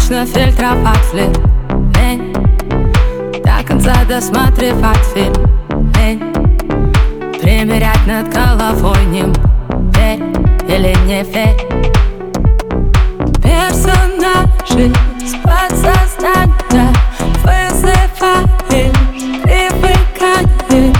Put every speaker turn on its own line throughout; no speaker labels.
Вечно фильтровать флирт, лень до конца досматривать фильм, лень примерять над головой ним. Верь или не верь, персонажи с подсознания вызывает привыкание.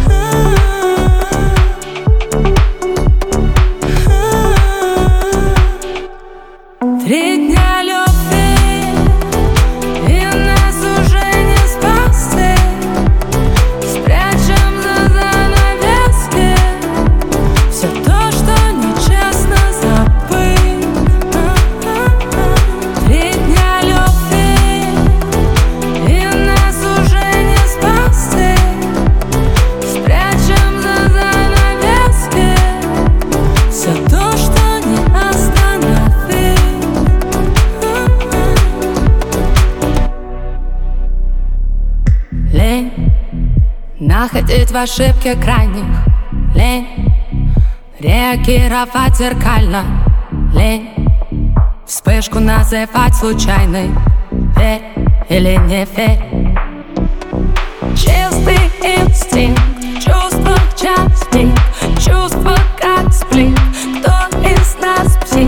3 дня любви, и нас уже не спасти. Спрячем за занавески все то, что нечестно забыть. 3 дня любви, и нас уже не спасти. Спрячем за занавески все то, что не остановить. Лень находить в ошибке крайних, лень реагировать зеркально, лень вспышку называть случайной. Верь или не верь, чистый инстинкт, чувства частик, чувства как сплин. Кто из нас псих?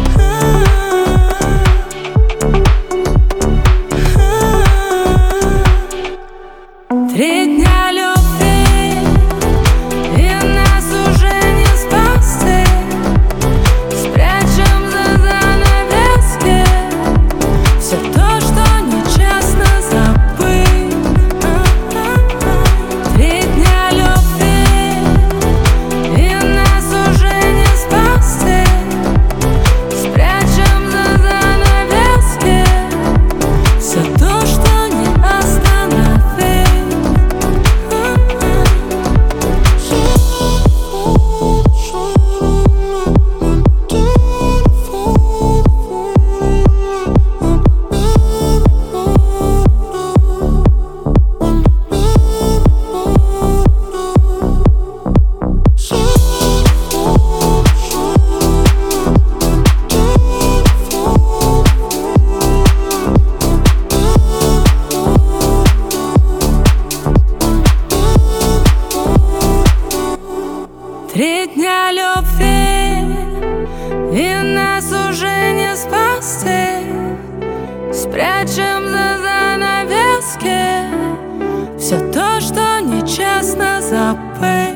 Три дня любви, и нас уже не спасти. Спрячем за занавески все то, что нечестно забыть. 3 дня любви, и нас уже не спасти. Спрячем за занавески все то, что не остановить. Три дня любви, и нас уже не спасти. Спрячем за занавески все то, что нечестно забыть.